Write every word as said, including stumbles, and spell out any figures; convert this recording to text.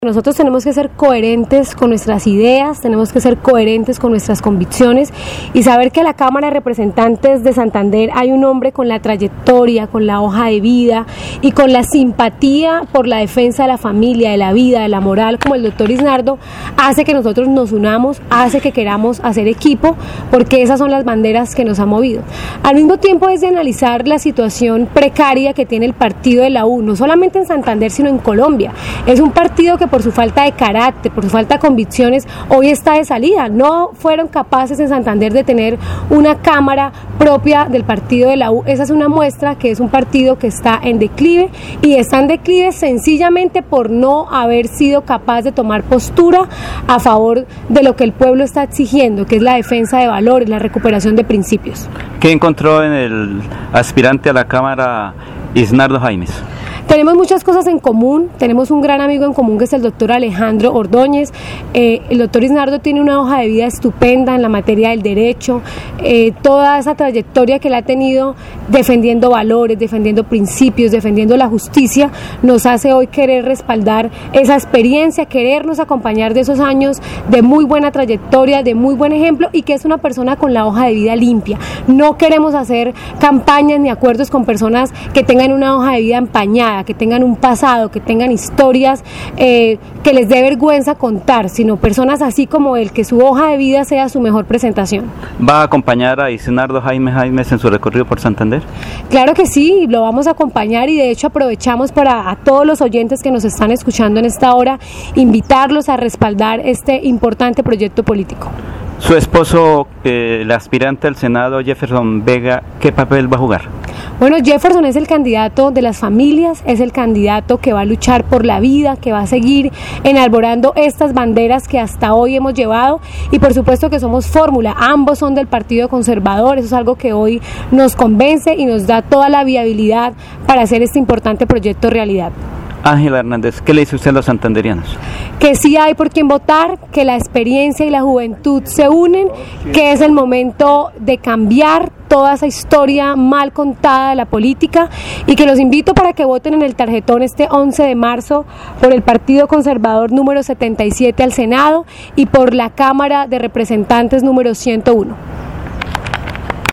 Nosotros tenemos que ser coherentes con nuestras ideas, tenemos que ser coherentes con nuestras convicciones y saber que en la Cámara de Representantes de Santander hay un hombre con la trayectoria, con la hoja de vida y con la simpatía por la defensa de la familia, de la vida, de la moral, como el doctor Isnardo, hace que nosotros nos unamos, hace que queramos hacer equipo, porque esas son las banderas que nos han movido. Al mismo tiempo es de analizar la situación precaria que tiene el partido de la U, no solamente en Santander, sino en Colombia. Es un partido que por su falta de carácter, por su falta de convicciones, hoy está de salida. No fueron capaces en Santander de tener una cámara propia del partido de la U. Esa es una muestra que es un partido que está en declive, y está en declive sencillamente por no haber sido capaz de tomar postura a favor de lo que el pueblo está exigiendo, que es la defensa de valores, la recuperación de principios. ¿Qué encontró en el aspirante a la Cámara, Isnardo Jaimes? Tenemos muchas cosas en común, tenemos un gran amigo en común que es el doctor Alejandro Ordóñez. Eh, el doctor Isnardo tiene una hoja de vida estupenda en la materia del derecho, eh, toda esa trayectoria que él ha tenido defendiendo valores, defendiendo principios, defendiendo la justicia, nos hace hoy querer respaldar esa experiencia, querernos acompañar de esos años de muy buena trayectoria, de muy buen ejemplo, y que es una persona con la hoja de vida limpia. No queremos hacer campañas ni acuerdos con personas que tengan una hoja de vida empañada, que tengan un pasado, que tengan historias eh, que les dé vergüenza contar, sino personas así como él, que su hoja de vida sea su mejor presentación. ¿Va a acompañar a Isnardo Jaimes Jaimes en su recorrido por Santander? Claro que sí, lo vamos a acompañar, y de hecho aprovechamos para a todos los oyentes que nos están escuchando en esta hora, invitarlos a respaldar este importante proyecto político. Su esposo, eh, el aspirante al Senado, Jefferson Vega, ¿qué papel va a jugar? Bueno, Jefferson es el candidato de las familias, es el candidato que va a luchar por la vida, que va a seguir enarbolando estas banderas que hasta hoy hemos llevado, y por supuesto que somos fórmula, ambos son del Partido Conservador. Eso es algo que hoy nos convence y nos da toda la viabilidad para hacer este importante proyecto realidad. Ángela Hernández, ¿qué le dice usted a los santanderianos? Que sí hay por quién votar, que la experiencia y la juventud se unen, que es el momento de cambiar toda esa historia mal contada de la política, y que los invito para que voten en el tarjetón este once de marzo por el Partido Conservador número setenta y siete al Senado y por la Cámara de Representantes número ciento uno.